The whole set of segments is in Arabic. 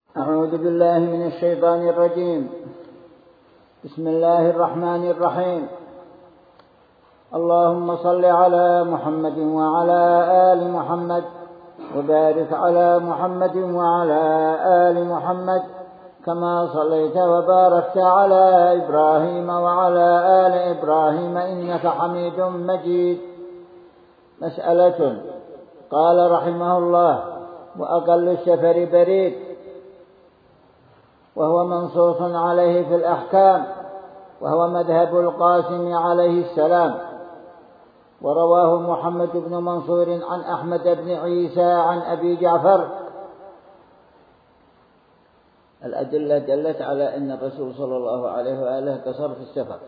أعوذ بالله من الشيطان الرجيم. بسم الله الرحمن الرحيم. اللهم صل على محمد وعلى آل محمد وبارك على محمد وعلى آل محمد كما صليت وباركت على إبراهيم وعلى آل إبراهيم إنك حميد مجيد. مسألة. قال رحمه الله: وأقل السفر بريد، وهو منصوص عليه في الأحكام، وهو مذهب القاسم عليه السلام. ورواه محمد بن منصور عن أحمد بن عيسى عن أبي جعفر. الأدلة دلت على أن الرسول صلى الله عليه وآله قصر في السفر.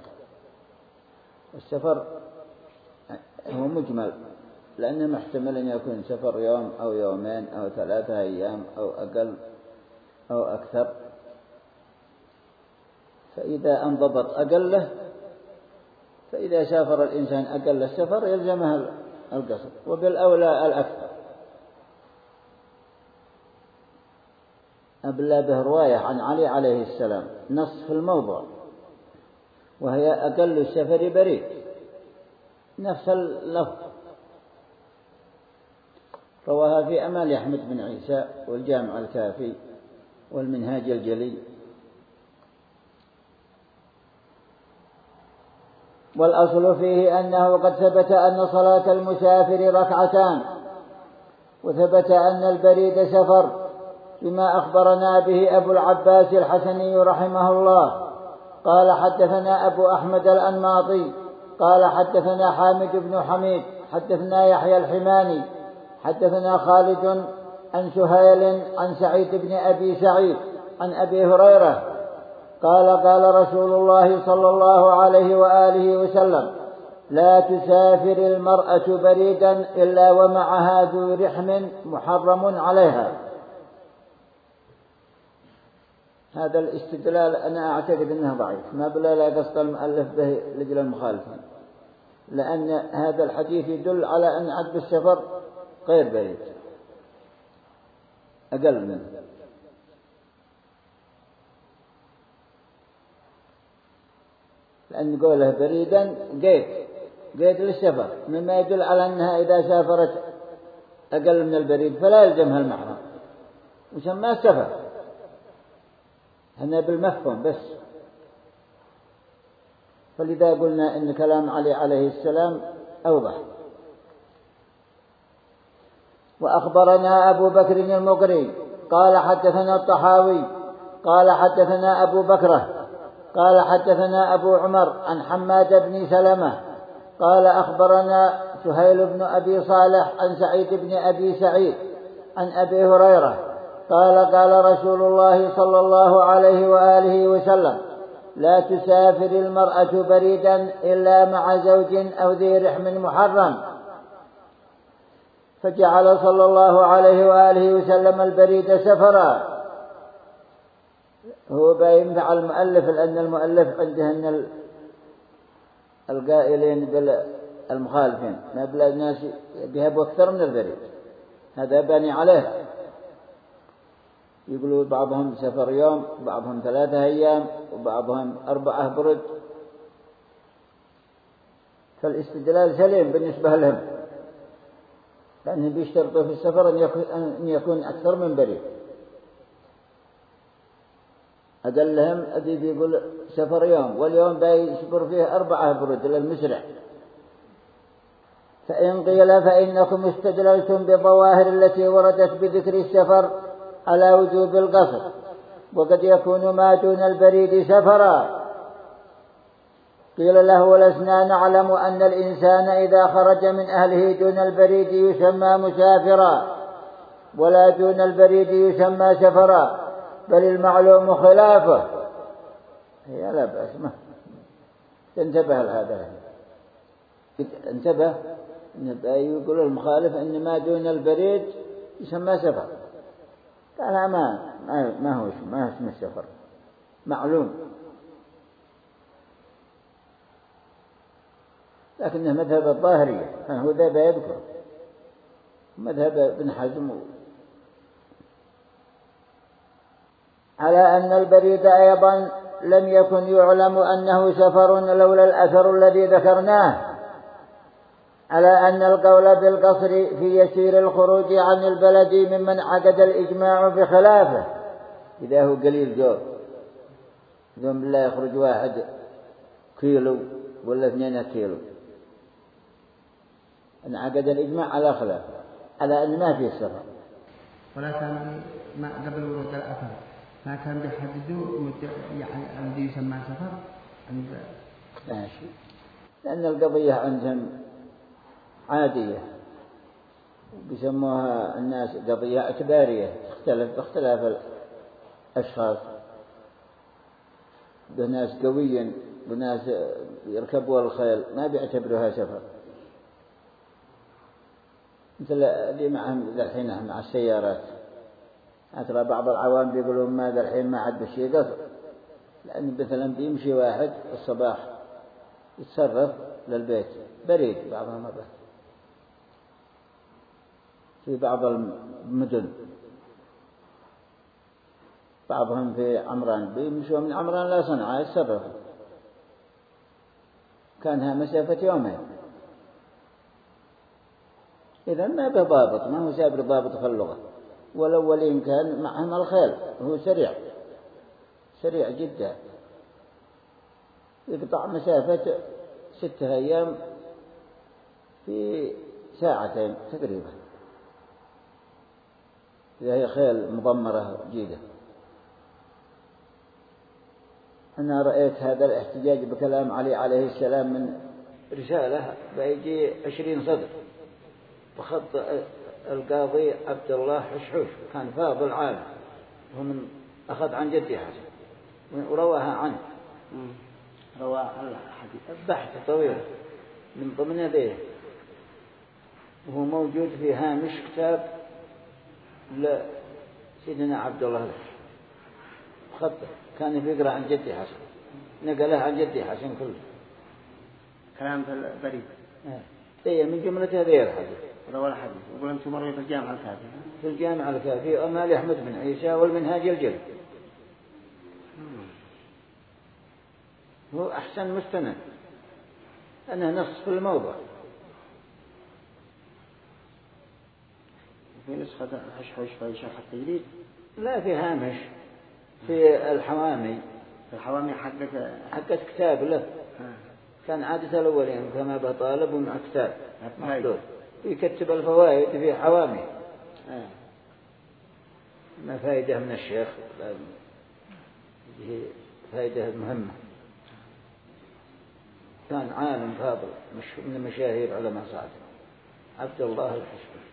السفر هو مجمل، لأنه محتمل أن يكون سفر يوم أو يومين أو 3 أيام أو أقل أو أكثر، فإذا انضبط أقله، فإذا سافر الإنسان أقل السفر يلزمه القصر، وبالأولى الأكثر. أبلى به رواية عن علي عليه السلام نص في الموضوع، وهي أقل السفر بريد، نفس اللفظ. رواها في أمال أحمد بن عيسى والجامع الكافي والمنهاج الجلي. والأصل فيه أنه قد ثبت أن صلاة المسافر ركعتان، وثبت أن البريد سفر بما أخبرنا به أبو العباس الحسني رحمه الله. قال: حدثنا أبو أحمد الأنماطي قال: حدثنا حامد بن حميد حدثنا يحيى الحماني حدثنا خالد عن سهيل عن سعيد بن أبي سعيد عن أبي هريرة قال: قال رسول الله صلى الله عليه وآله وسلم: لا تسافر المرأة بريدا إلا ومعها ذو رحم محرم عليها. هذا الاستدلال أنا أعتقد أنه ضعيف، ما بلا لا قصد المؤلف به لجل المخالفين، لأن هذا الحديث يدل على أن عد السفر غير بريد، أقل منه. لأن قوله بريدا قيد للسفر، مما يدل على أنها إذا سافرت أقل من البريد فلا يلزمها المحرم، وسماه سفر. هنا بالمفهوم بس. فلذا قلنا إن كلام علي عليه السلام أوضح. وأخبرنا أبو بكر المقري قال: حدثنا الطحاوي قال: حدثنا أبو بكرة قال: حدثنا أبو عمر عن حماد بن سلمة قال: أخبرنا سهيل بن أبي صالح عن سعيد بن أبي سعيد عن أبي هريرة قال: قال رسول الله صلى الله عليه وآله وسلم: لا تسافر المرأة بريدا إلا مع زوج أو ذي رحم محرم. فجعل صلى الله عليه وآله وسلم البريد سفرا. هو باين على المؤلف، لأن المؤلف عنده القائلين بالمخالفين ما بلا الناس يذهبوا أكثر من البريد، هذا باني عليه. يقولوا بعضهم سفر يوم، بعضهم 3 أيام، وبعضهم 4 برد. فالاستدلال سليم بالنسبة لهم، لأنهم بيشترطوا في السفر أن يكون أكثر من بريد. أدلهم أدي بيقول سفر يوم، واليوم بيصبر فيه 4 برد للمسرع. فإن قيل فإنكم استدللتم بظواهر التي وردت بذكر السفر على وجوب القصر، وقد يكون ما دون البريد سفرا. قيل له: ولسنا نعلم أن الإنسان إذا خرج من أهله دون البريد يسمى مسافرا، ولا دون البريد يسمى سفرا، بل المعلوم خلافه. هي لا بأس، ما تنتبه لهذا، انتبه. يقول المخالف إن ما دون البريد يسمى سفر. قال: ما هو اسم السفر معلوم، لكنه مذهب الظاهرية، فهو ذا يذكر مذهب ابن حزم على أن البريد أيضا لم يكن يعلم أنه سفر لولا الأثر الذي ذكرناه، على أن القول بالقصر في يسير الخروج عن البلد ممن عقد الإجماع بخلافه. إذا هو قليل ذنب بالله يخرج 1 كيلو ولا 2 كيلو، انعقد الإجماع على خلاف، على أن ما فيه سفر. ولا كان ما قبل ورود الأثر ما كان بيحددوا يعني الذي يسمى سفر عند ماشي، لأن القضية عندهم عادية، بيسموها الناس قضية اعتبارية، تختلف باختلاف الأشخاص. بناس قويين بناس يركبوا الخيل ما بيعتبروها سفر، مثل اللي معهم ذا الحين مع السيارات. ترى بعض العوام بيقولون ما ذا الحين ما عاد بشي قصر، لأن مثلا بيمشي واحد الصباح يتصرف للبيت بريد بعضها مرة في بعض المدن، بعضهم في عمران بيمشوا من عمران لا صنعاء يتصرف، كانها مسافة يومين. إذا ما به ضابط، ما هو سابر ضابط في اللغة. والأولين كان معهم الخيل، هو سريع جدا، يقطع مسافة 6 أيام في 2 ساعة تقريبا، إذا هي خيل مضمرة جيدة. أنا رأيت هذا الاحتجاج بكلام علي عليه السلام من رسالة بيجي 20 صدر، بخط القاضي عبد الله حشحوش، كان فاضل عالم، ومن أخذ عن جدي حسن ورواها عنه، روى الحديث بحث طويل من ضمن يديه، وهو موجود في هامش كتاب لسيدنا عبد الله خط، كان يقرأ عن جدي حسن، نقله عن جدي حسن كله كلام في البريد. إيه من جملة هذه الحديث. روى الحديث. وقل أنتم مروا في الجامع الكافي. في الجامع الكافي أمال أحمد بن عيسى والمنهاج الجلد. هو أحسن مستند، أنا نص في الموضوع. في نسخة حشحوش في شرح التجريد؟ لا، في هامش في الحوامي. الحوامي حقت كتاب له. كان عادة الأولين كما بطالب مع كتاب محدود يكتب الفوائد في حوامي. ما فائدة من الشيخ، هي فائدة مهمة. كان عالم فاضل من مشاهير علماء صعد عبد الله الحشحوش،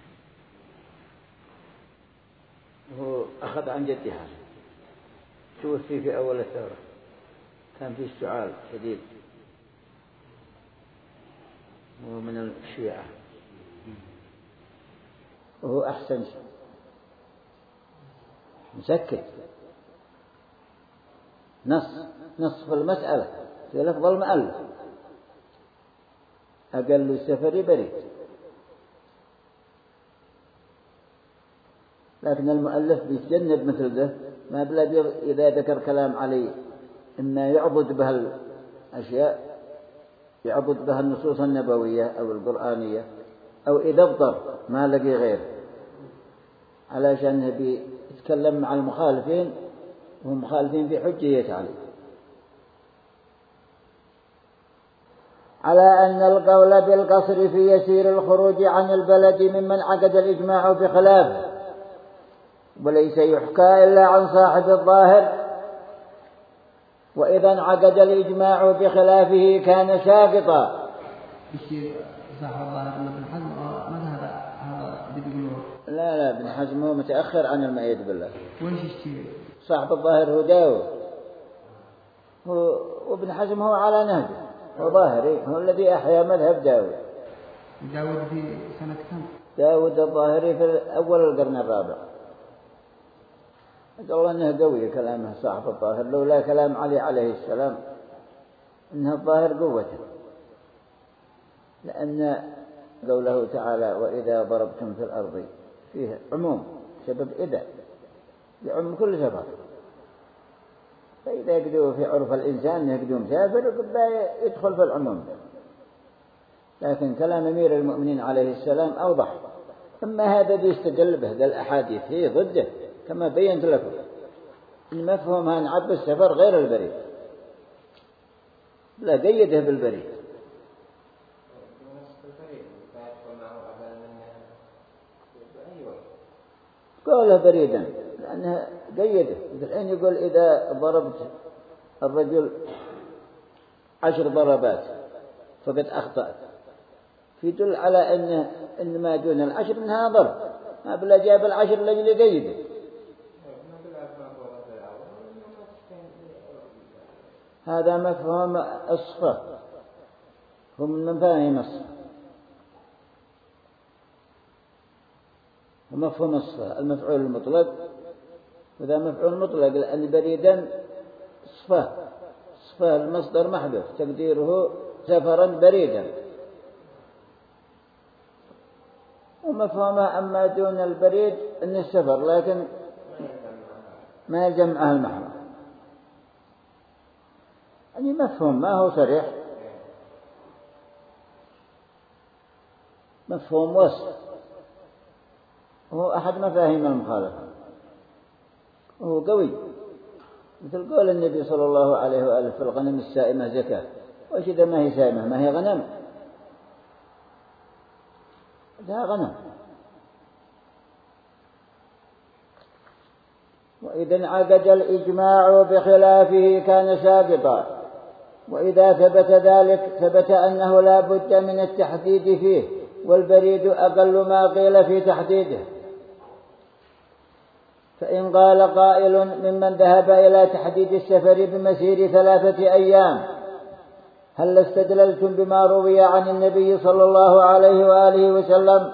هو أخذ عن جدي حسن، توفي في أول الثورة، كان في استعال شديد، هو من الشيعة، وهو أحسن شيء مسكت نص في المسألة في لفظ المؤلف، أقل السفر بريد. لكن المؤلف بيتجنب مثل ذا، ما بلاد إذا ذكر كلام علي إما يعبد بها الأشياء، يعبد بها النصوص النبوية أو القرآنية، أو إذا ابطر ما لقي غيره، علشان بيتكلم مع المخالفين وهم مخالفين في حجية على أن القول بالقصر في يسير الخروج عن البلد ممن عقد الإجماع بخلافه، وليس يحكى إلا عن صاحب الظاهر، وإذا انعقد الإجماع بخلافه كان ساقطا. يصير صاحب الظاهر أن ابن حزم مذهب هذا بيقولون لا ابن حزم هو متأخر عن المؤيد بالله. وين يشتري؟ صاحب الظاهر هو داود، وابن حزم هو على نهجه، هو ظاهري، هو الذي أحيا مذهب داود. داود في سنة كم؟ داود الظاهري في أول القرن الرابع. قال أنه قوي كلامه صاحب الظاهر، لولا كلام علي عليه السلام إنه الظاهر قوته، لأن قوله تعالى وإذا ضربتم في الأرض فيه عموم، سبب إذا يعم كل سفر، فإذا يقدوا في عرف الإنسان يقدوا مسافر يدخل في العموم. لكن كلام أمير المؤمنين عليه السلام أوضح. أما هذا بيستدل به الأحاديث هي ضده كما بينت لكم. المفهوم عن عبد السفر غير البريد، لا قيده بالبريد. قوله بريدا لأنها قيده. الحين يقول إذا ضربت الرجل 10 ضربات فقد أخطأت، يدل على إن ما دون 10 إنها ضرب، ما بلا جاب 10 لجل قيده. هذا مفهوم الصفة، هم من مفاهيم الصفة، ومفهوم الصفة المفعول المطلق. وذا مفعول مطلق لأن بريدا صفة المصدر محذوف تقديره سفرا بريدا. ومفهومه أما دون البريد أن السفر، لكن ما يلزم معه المحرم. يعني مفهوم ما هو صريح، مفهوم وصف، هو أحد مفاهيم المخالفة، وهو قوي. مثل قول النبي صلى الله عليه وآله في الغنم السائمة زكاة. وإيش إذا ما هي سائمة؟ ما هي غنم، ده غنم. وإذا انعقد الإجماع بخلافه كان ساقطا. وإذا ثبت ذلك ثبت أنه لا بد من التحديد فيه، والبريد أقل ما قيل في تحديده. فإن قال قائل ممن ذهب إلى تحديد السفر بمسير 3 أيام: هل استدللتم بما روي عن النبي صلى الله عليه وآله وسلم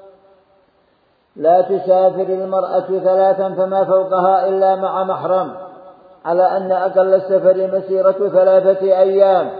لا تسافر المرأة 3 فما فوقها إلا مع محرم، على أن أقل السفر مسيرة 3 أيام،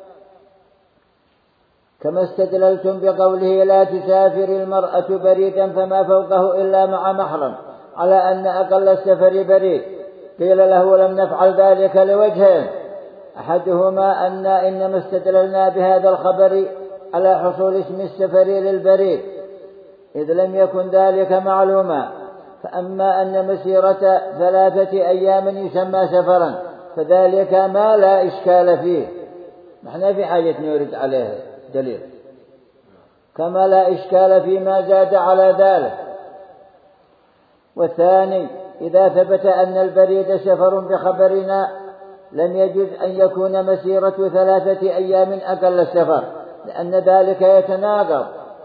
كما استدللتم بقوله لا تسافر المرأة بريدا فما فوقه إلا مع محرم، على أن أقل السفر بريد؟ قيل له لم نفعل ذلك لوجهين: أحدهما أن إنما استدللنا بهذا الخبر على حصول اسم السفر للبريد إذ لم يكن ذلك معلوما. فأما أن مسيرة 3 أيام يسمى سفرا فذلك ما لا إشكال فيه، نحن في حاجة نورد عليه دليل، كما لا إشكال فيما زاد على ذلك. والثاني: إذا ثبت أن البريد سفر بخبرنا لم يجوز أن يكون مسيرة 3 أيام أقل السفر، لأن ذلك يتناقض.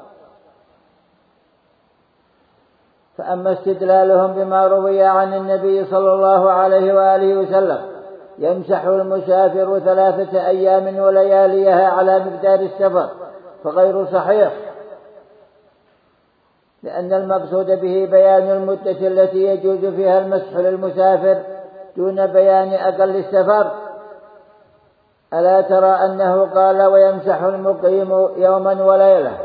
فأما استدلالهم بما روي عن النبي صلى الله عليه وآله وسلم يمسح المسافر 3 أيام ولياليها على مقدار السفر فغير صحيح، لأن المقصود به بيان المدة التي يجوز فيها المسح للمسافر دون بيان أقل السفر. ألا ترى أنه قال ويمسح المقيم يوما وليلة؟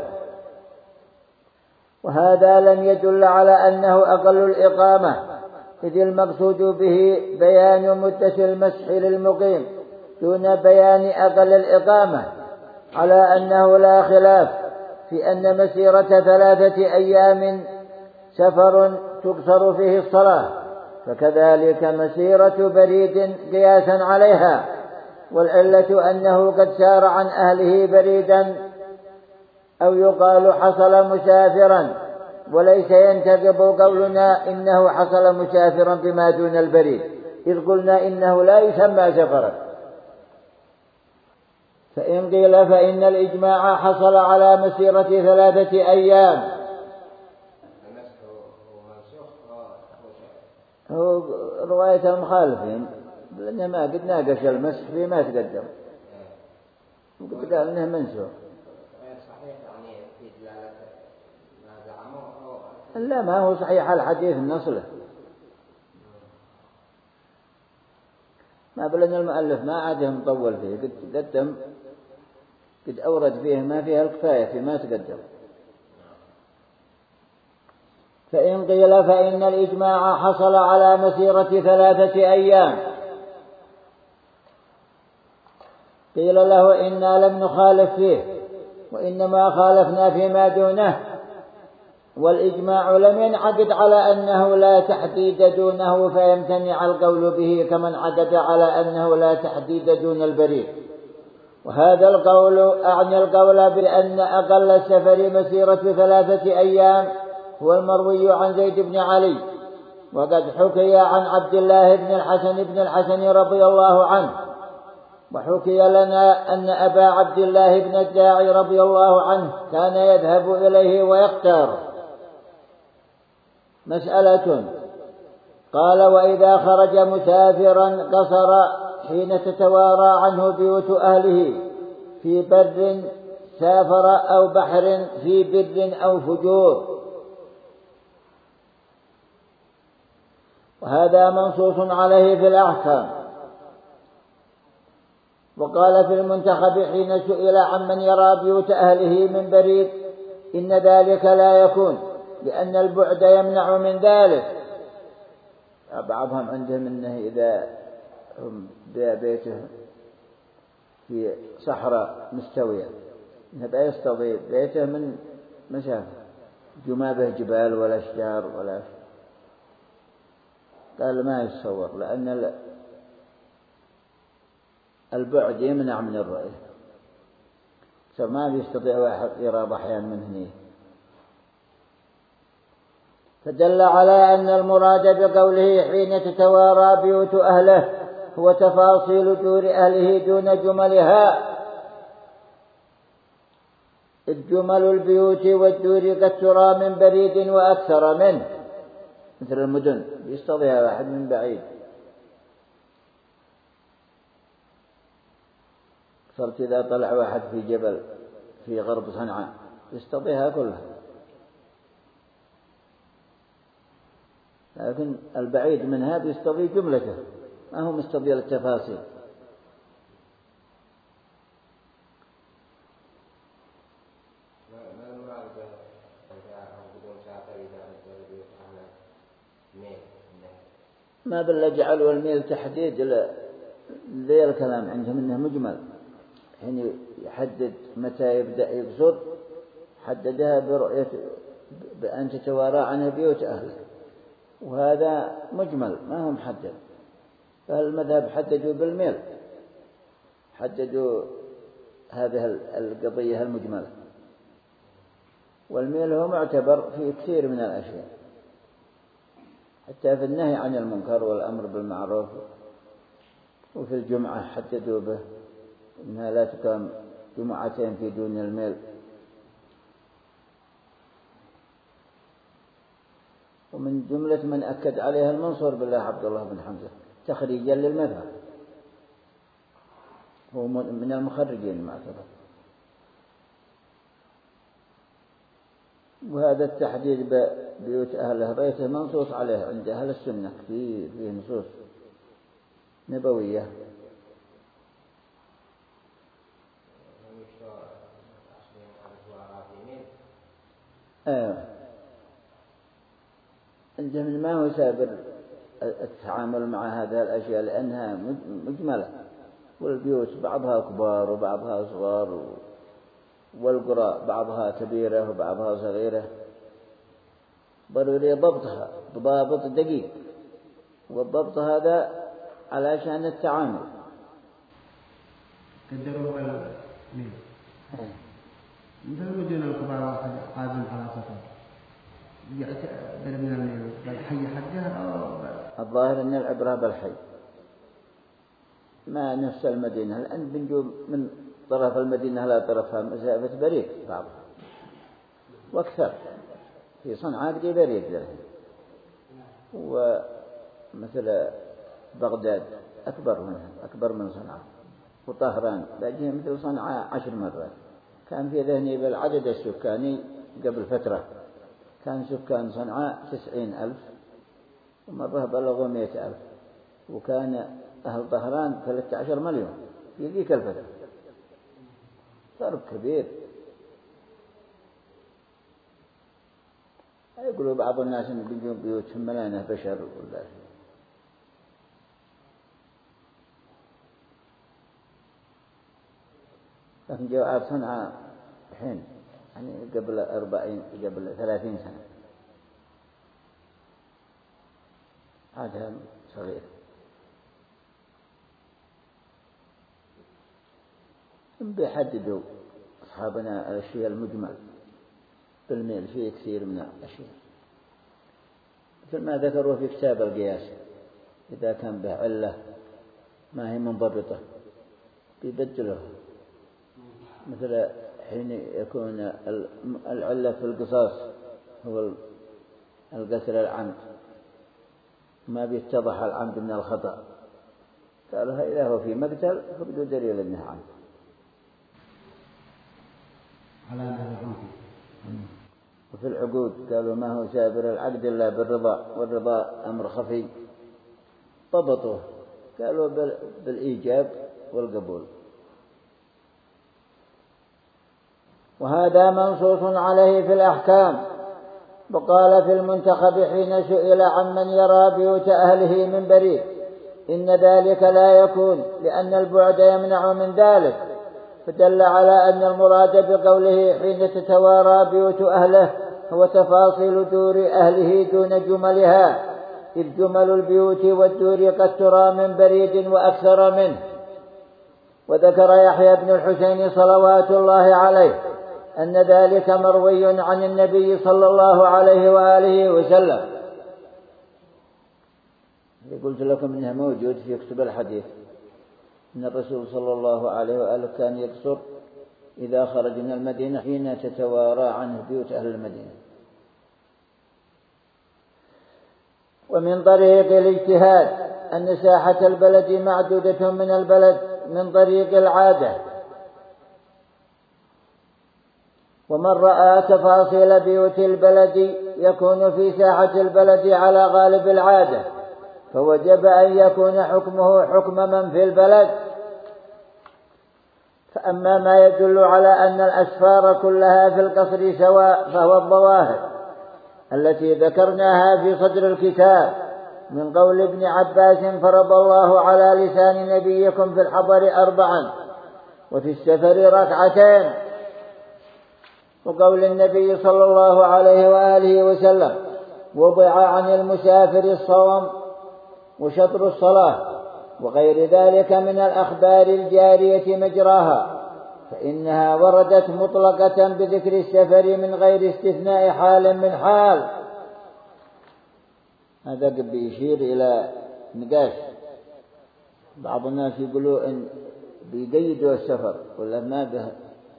وهذا لم يدل على أنه أقل الإقامة، إذ المقصود به بيان مدة المسح للمقيم دون بيان أقل الإقامة، على أنه لا خلاف في أن مسيرة 3 أيام سفر تقصر فيه الصلاة، فكذلك مسيرة بريد قياسا عليها. والعلة أنه قد سار عن أهله بريدا، أو يقال حصل مسافرا، وليس ينتقب قولنا إنه حصل مسافرا بما دون البريد، إذ قلنا إنه لا يسمى سفرا. فإن قيل فإن الإجماع حصل على مسيرة 3 أيام. هو رواية المخالفين لأنه ما قد ناقش المسح فيما تقدم، وقد قال إنه منسوخ. لا، ما هو صحيح الحديث النصله، ما بلن المؤلف ما عاده مطول فيه، قد أورد فيه ما فيها الكفاية فيما تقدم. فإن قيل فإن الإجماع حصل على مسيرة 3 أيام، قيل له إنا لم نخالف فيه وإنما خالفنا فيما دونه، والإجماع لم ينعقد على أنه لا تحديد دونه فيمتنع القول به كما انعقد على أنه لا تحديد دون البريد. وهذا القول أعني القول بأن أقل السفر مسيرة 3 أيام هو المروي عن زيد بن علي، وقد حكي عن عبد الله بن الحسن رضي الله عنه، وحكي لنا أن أبا عبد الله بن الداعي رضي الله عنه كان يذهب إليه ويختار. مسألة. قال: وإذا خرج مسافرا قصر حين تتوارى عنه بيوت أهله في بر سافر أو بحر في بر أو فجور. وهذا منصوص عليه في الأحكام. وقال في المنتخب حين سئل عمن يرى بيوت أهله من بريد: إن ذلك لا يكون لأن البعد يمنع من ذلك. بعضهم عندهم أنه إذا هم بيته في صحراء مستوية إنه لا يستطيع بيته من مسافة ما به جبال ولا أشجار ولا شيء. قال ما يتصور لأن البعد يمنع من الرؤية، فما بيستطيع واحد يرى ضحيان من هنيه. فدل على أن المراد بقوله حين تتوارى بيوت أهله هو تفاصيل دور أهله دون جملها. الجمل البيوت والدور قد ترى من بريد وأكثر منه، مثل المدن يستطيع واحد من بعيد. صرت إذا طلع واحد في جبل في غرب صنعاء يستطيعها كلها، لكن البعيد منها يستطيع جملته، ما هو مستطيع التفاصيل. ما بل جعلوا الميل تحديد ذي الكلام عندهم إنه مجمل، حين يحدد متى يبدأ يقصد حددها برؤية بأن تتوارى عنها بيوت أهله، وهذا مجمل ما هو محدد. فالمذهب حددوا بالميل، حددوا هذه القضية المجملة. والميل هو معتبر في كثير من الأشياء، حتى في النهي عن المنكر والأمر بالمعروف. وفي الجمعة حددوا به إنها لا تقام جمعتين في دون الميل. ومن جملة من أكد عليها المنصور بالله عبد الله بن حمزة تخريجا للمذهب، هو من المخرجين المعتبر. وهذا التحديد ببيوت أهله بيته منصوص عليه عند أهل السنة فيه نصوص نبوية. عندهم ما هو سابر التعامل مع هذه الأشياء لأنها مجملة، والبيوت بعضها كبار وبعضها صغار، والقرى بعضها كبيرة وبعضها صغيرة، ضروري ضبطها بضابط دقيق، والضبط هذا على شأن التعامل. قدروا مين مثل المدن الكبار واحد قادم على سفر يعتبر من الحي حقها. الظاهر أن العبرة بالحي، ما نفس المدينة. الآن بنجو من طرف المدينة لا طرفها مسافة بريد بعضها وأكثر. في صنعاء بدي بريد للحين، ومثل بغداد أكبر من صنعاء، وطهران باجيها مثل صنعاء 10 مرات. كان في ذهني بالعدد السكاني قبل فترة كان سكان صنعاء 90,000 ومرة بلغوا 100,000، وكان أهل طهران 13 مليون في ذيك الفترة. فرق كبير. يقولوا بعض الناس إن بيجون بيوتهم ملانة بشر ولا شيء. لكن جاء صنعاء الحين يعني قبل 30 سنة عادها صغير. بيحددوا أصحابنا الشيء المجمل بالميل فيه كثير من الأشياء، مثل ما ذكروا في كتاب القياس، إذا كان به علة ما هي منضبطة بيبدلوها، مثل حين يكون العلة في القصاص هو القتل العمد، ما بيتضح العمد من الخطأ، قالوا إذا هو في مقتل فبدو دليل أنه عمد. وفي العقود قالوا ما هو سابر العقد إلا بالرضا، والرضا أمر خفي، ضبطوه قالوا بالإيجاب والقبول. وهذا منصوص عليه في الأحكام. وقال في المنتخب حين سئل عمن يرى بيوت أهله من بريد إن ذلك لا يكون لأن البعد يمنع من ذلك، فدل على أن المراد بقوله حين تتوارى بيوت أهله هو تفاصيل دور أهله دون جملها، إذ جمل البيوت والدور قد ترى من بريد وأكثر منه. وذكر يحيى بن الحسين صلوات الله عليه أن ذلك مروي عن النبي صلى الله عليه وآله وسلم. قلت لكم إنه موجود في كتب الحديث أن الرسول صلى الله عليه وآله كان يقصر إذا خرج من المدينة حين تتوارى عنه بيوت أهل المدينة. ومن طريق الاجتهاد أن ساحة البلد معدودة من البلد من طريق العادة، ومن رأى تفاصيل بيوت البلد يكون في ساحة البلد على غالب العادة، فوجب أن يكون حكمه حكم من في البلد. فأما ما يدل على أن الأسفار كلها في القصر سواء فهو الظواهر التي ذكرناها في صدر الكتاب من قول ابن عباس فرض الله على لسان نبيكم في الحضر 4 وفي السفر 2، وقول النبي صلى الله عليه وآله وسلم وضع عن المسافر الصوم وشطر الصلاة وغير ذلك من الأخبار الجارية مجراها، فإنها وردت مطلقة بذكر السفر من غير استثناء حال من حال. هذا بيشير إلى نقاش بعض الناس يقولوا إن بيقيدوا السفر ولا ما به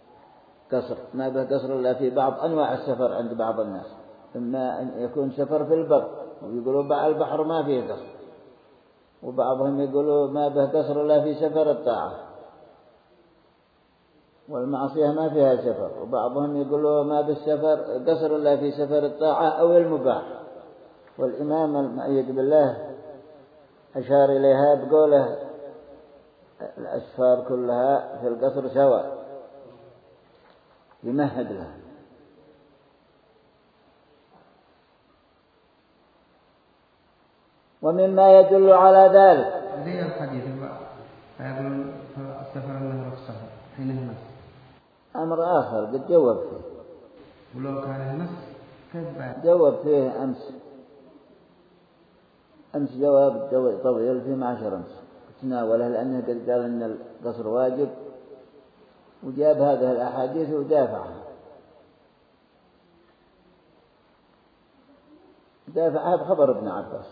قصر إلا في بعض أنواع السفر عند بعض الناس، إما أن يكون سفر في البر ويقولوا بقى البحر ما فيه قصر، وبعضهم يقولوا ما به قصر إلا في سفر الطاعة والمعصية ما فيها سفر، وبعضهم يقولوا ما بالسفر قصر إلا في سفر الطاعة أو المباح. والإمام المؤيد بالله أشار إليها بقوله الأسفار كلها في القصر سواء، يمهد لها. ومما يدل على ذلك زي الحديث فيقولون السفر له رخصة حينه نص، أمر آخر قد جواب فيه، ولو كان نص كيف جواب فيه أمس جواب طويل في 10 أمس تناوله، لأنه قد قال أن القصر واجب وجاب هذه الأحاديث ودافعها بخبر ابن عباس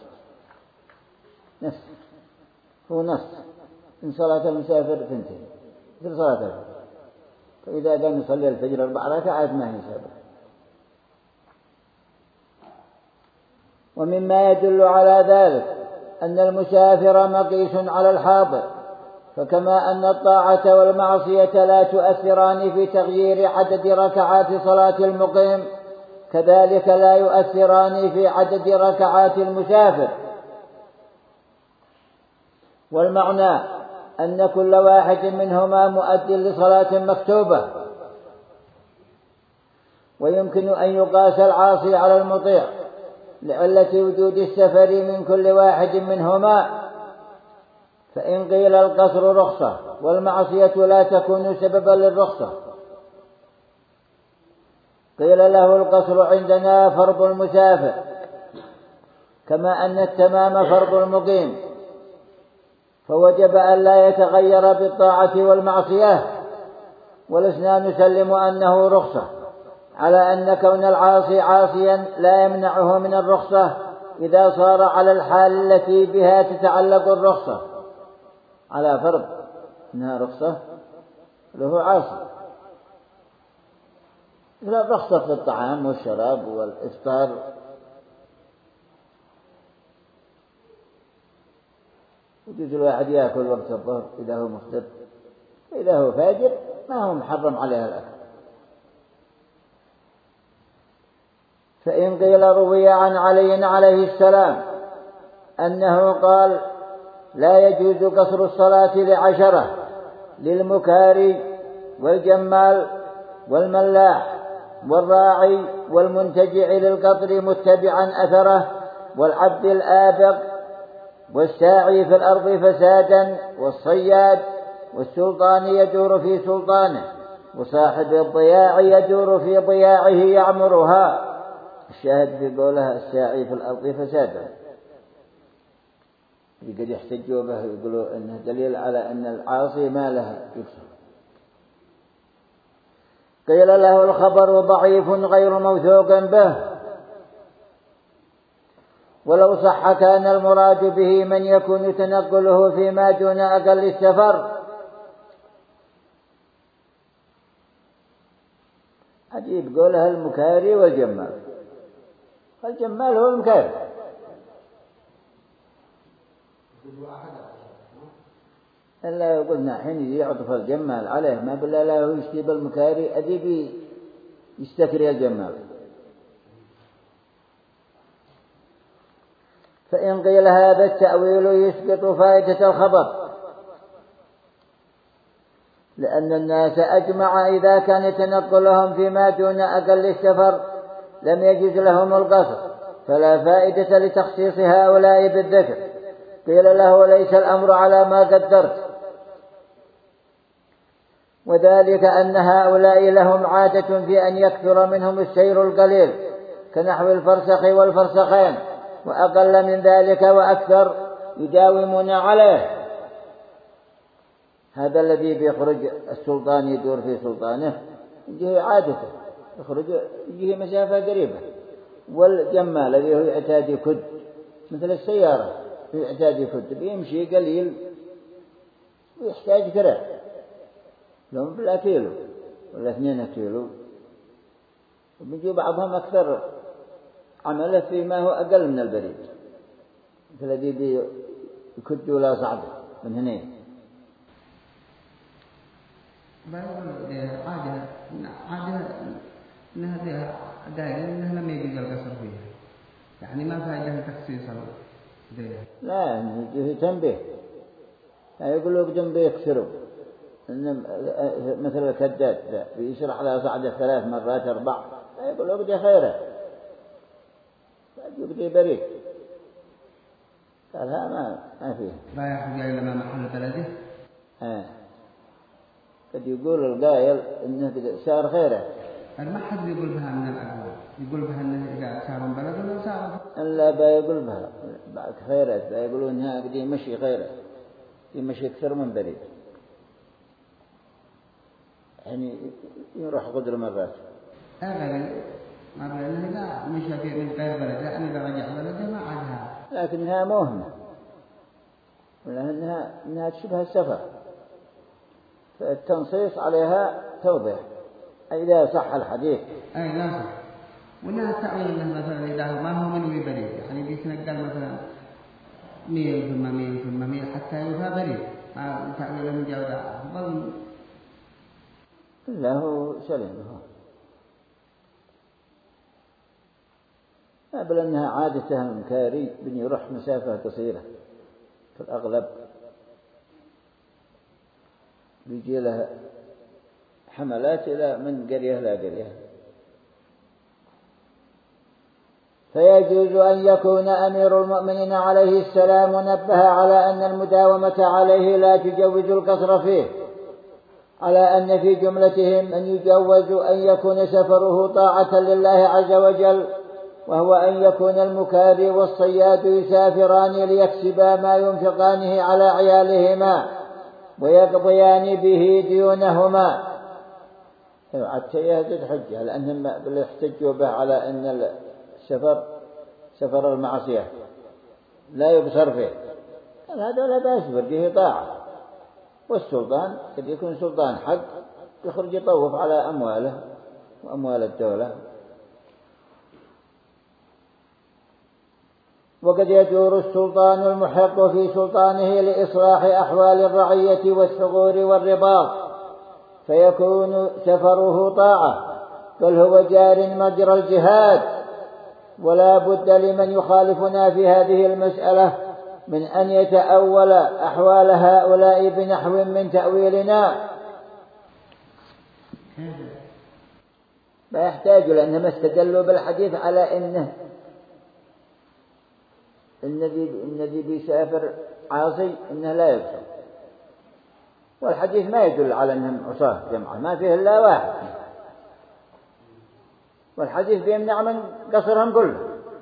هو نص إن صلاة المسافر تنتهي مثل صلاة الفجر، فإذا قام يصلي الفجر 4 ركعات ما هي سابقة. ومما يدل على ذلك أن المسافر مقيس على الحاضر، فكما أن الطاعة والمعصية لا تؤثران في تغيير عدد ركعات صلاة المقيم، كذلك لا يؤثران في عدد ركعات المسافر. والمعنى أن كل واحد منهما مؤد لصلاة مكتوبة، ويمكن أن يقاس العاصي على المطيع لعلة وجود السفر من كل واحد منهما، فإن قيل القصر رخصة والمعصية لا تكون سببا للرخصة قيل له القصر عندنا فرض المسافر كما أن التمام فرض المقيم، فوجب أن لا يتغير بالطاعة والمعصية، ولسنا نسلم أنه رخصة، على أن كون العاصي عاصيا لا يمنعه من الرخصة إذا صار على الحال التي بها تتعلق الرخصة، على فرض أنها رخصة له عاصي، لا رخصة في الطعام والشراب والإفطار. يجوز الواحد يأكل وقت الظهر إذا هو مفطر، إذا هو فاجر ما هو محرم عليها الأكل. فإن قيل روي عن علي عليه السلام أنه قال لا يجوز قصر الصلاة ل10 للمكاري والجمال والملاح والراعي والمنتجع للقطر متبعا أثره والعبد الآبق والساعي في الأرض فسادا والصياد والسلطان يدور في سلطانه وصاحب الضياع يدور في ضياعه يعمرها. الشاهد في قولها الساعي في الأرض فسادا، قد يحتجوا به يقولوا أنه دليل على أن العاصي ما لها يكسر. قيل له الخبر ضعيف غير موثوق به، ولو صح كان المراد به من يكون تنقله فيما دون أقل السفر. عجيب قولها المكاري والجمال، الجمال هو المكاري، إلا قلنا حين يجي يعطف الجمال عليه ما بالله لا يشتي المكاري أديب يستكري الجمال. فإن قيل هذا التأويل يسقط فائدة الخبر، لأن الناس أجمع إذا كان تنقلهم فيما دون أقل السفر لم يجوز لهم القصر، فلا فائدة لتخصيص هؤلاء بالذكر. قيل له ليس الأمر على ما قدرت، وذلك أن هؤلاء لهم عادة في أن يكثر منهم السير القليل كنحو الفرسخ والفرسخين، وأقل من ذلك وأكثر يداومون عليه. هذا الذي بيخرج السلطان يدور في سلطانه يجيه عادته يخرج يجيه مسافة قريبة، والجمال الذي هو يعتاد يكد مثل السيارة يعتاد يكد بيمشي قليل ويحتاج كرة لهم بلا كيلو ولا 2 كيلو، وبيجي بعضهم أكثر عمله فيما هو أقل من البريد مثل الذي بيكد ولا صعد من هنا. عادة أنها دائما أنها لم يجوز القصر فيها، يعني ما فائدة تخصيصا بها. لا يجي تنبيه، لا يقولوا بدهم يكسروا مثل الكداد يشرح لها صعدة 3 مرات 4، لا يقولوا بدي خيره بدي بريد، قال ها ما فيه لا يخرج إلا ما محل بلده. قد يقول القائل إنه صار خيره، ما حد يقول بها من الأقوال، يقول بها إنه إذا صار من بلد ولا صار إلا بيقول بها خيره، بيقولون إنها قد يمشي خيره يمشي أكثر من بريد، يعني يروح قدر مرات. ما بينه لا مشى في من غير بلد، يعني إذا رجع بلده ما عادها، لكنها موهمة لأنها تشبه السفر، فالتنصيص عليها توضيح إذا صح الحديث. أي لا صح، ولا تأويل أنه مثلا إذا ما هو منوي بريد، يعني بيتنقل مثلا 100 ثم 100 حتى يوفى بريد، ما تأويل من جودة أفضل. لا هو سليم بل أنها عادة المكاري بن يروح مسافة قصيرة في الأغلب، بيجي لها حملات إلى من قرية لا قرية. فيجوز أن يكون أمير المؤمنين عليه السلام نبه على أن المداومة عليه لا تجوز القصر فيه، على أن في جملتهم من يجوز أن يكون سفره طاعة لله عز وجل، وهو أن يكون المكاري والصياد يسافران ليكسبا ما ينفقانه على عيالهما ويقضيان به ديونهما. حتى يزيد حجة، لأنهم يحتجوا به على أن السفر سفر المعصية لا يبصر فيه، هذا لا بأس به طاعة. والسلطان قد يكون سلطان حق يخرج يطوف على أمواله وأموال الدولة. وقد يدور السلطان المحق في سلطانه لإصلاح أحوال الرعية والثغور والرباط، فيكون سفره طاعة، بل هو جار مجرى الجهاد. ولا بد لمن يخالفنا في هذه المسألة من أن يتأول أحوال هؤلاء بنحو من تأويلنا، ما يحتاج، لأنهم استدلوا بالحديث على أنه الذي بيسافر عاصي أنه لا يبصر، والحديث ما يدل على أنهم عصاة جمعة، ما فيه إلا واحد، والحديث بيمنع من قصرهم كله،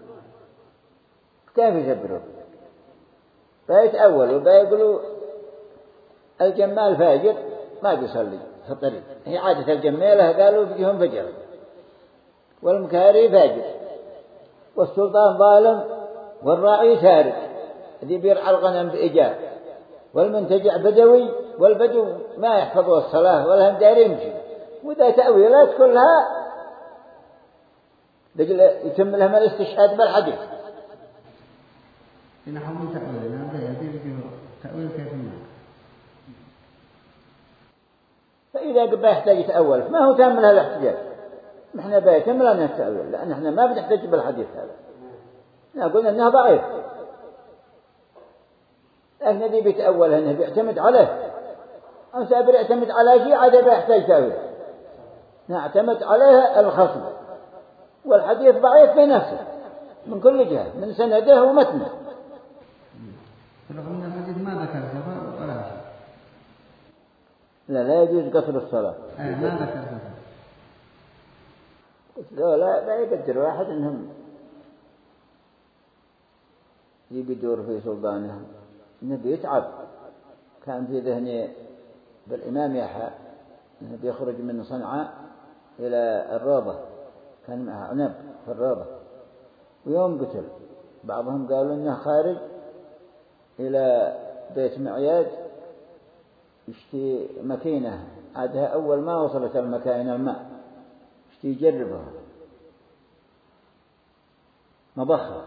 كيف يسبرون؟ فيتأولوا بيقولوا الجمال فاجر ما بيصلي في الطريق، هي عادة الجمالة قالوا بيجيهم فجر، والمكاري فاجر، والسلطان ظالم، والراعي سارق الذي بيرعى الغنم بإيجاب، والمنتجع بدوي، والبدو ما يحفظوا الصلاة ولا هم دارين يمشي. وإذا تأويلات كلها يتم لهم الاستشهاد بالحديث. نحن من تأويل هذا يدير تأويل كيف ما. فإذا قبل يحتاج يتأول ما هو تم لها الاحتجاج، نحن بيتم لنا التأويل، لأن نحن ما بنحتاج بالحديث هذا، نقول أنها ضعيف، لكن الذي بيتأول أنه بيعتمد عليه، أو سابر يعتمد على شيء عاد بيحتاج تأويل، نعتمد عليه الخصم، والحديث ضعيف في نفسه من كل جهة، من سنده ومتنه. رغم الحديث ما ذكر سفر ولا شيء. لا يجوز قصر الصلاة. ما ذكر سفر. لا يقدر واحد إنهم يبدور في سلطانه، إنه بيتعب. كان في ذهني بالإمام يحيى إنه بيخرج من صنعاء إلى الروضة، كان معه عنب في الروضة، ويوم قتل. بعضهم قالوا إنه خارج إلى بيت معياد يشتي مكينة، عادها أول ما وصلت المكاين الماء يشتي يجربها مضخة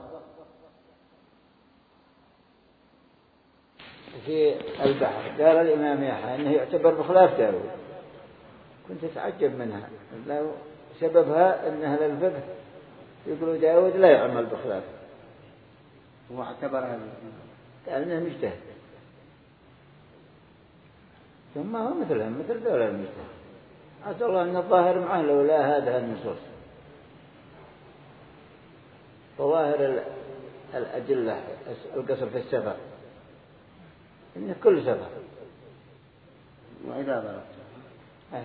في البحر. قال الإمام يحيى إنه يعتبر بخلاف داود، كنت أتعجب منها، لو سببها أنها للفقه يقولوا داود لا يعمل بخلاف، هو اعتبرها قال إنه مجتهد، ثم هو مثلهم مثل دولة المجتهد. عسى الله أن الظاهر معه لولا هذه النصوص، ظواهر الأدلة القصر في السفر إن كل سفر. وإذا ضربتم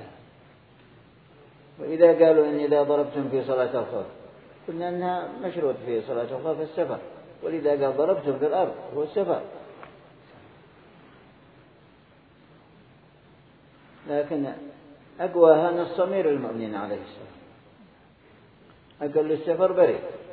وإذا قالوا إن إذا ضربتم في صلاة الخوف قلنا أنها مشروط في صلاة الخوف السفر، ولذا قال ضربتم في الأرض هو السفر. لكن أقواها نص أمير المؤمنين عليه السلام، أقل السفر بريء.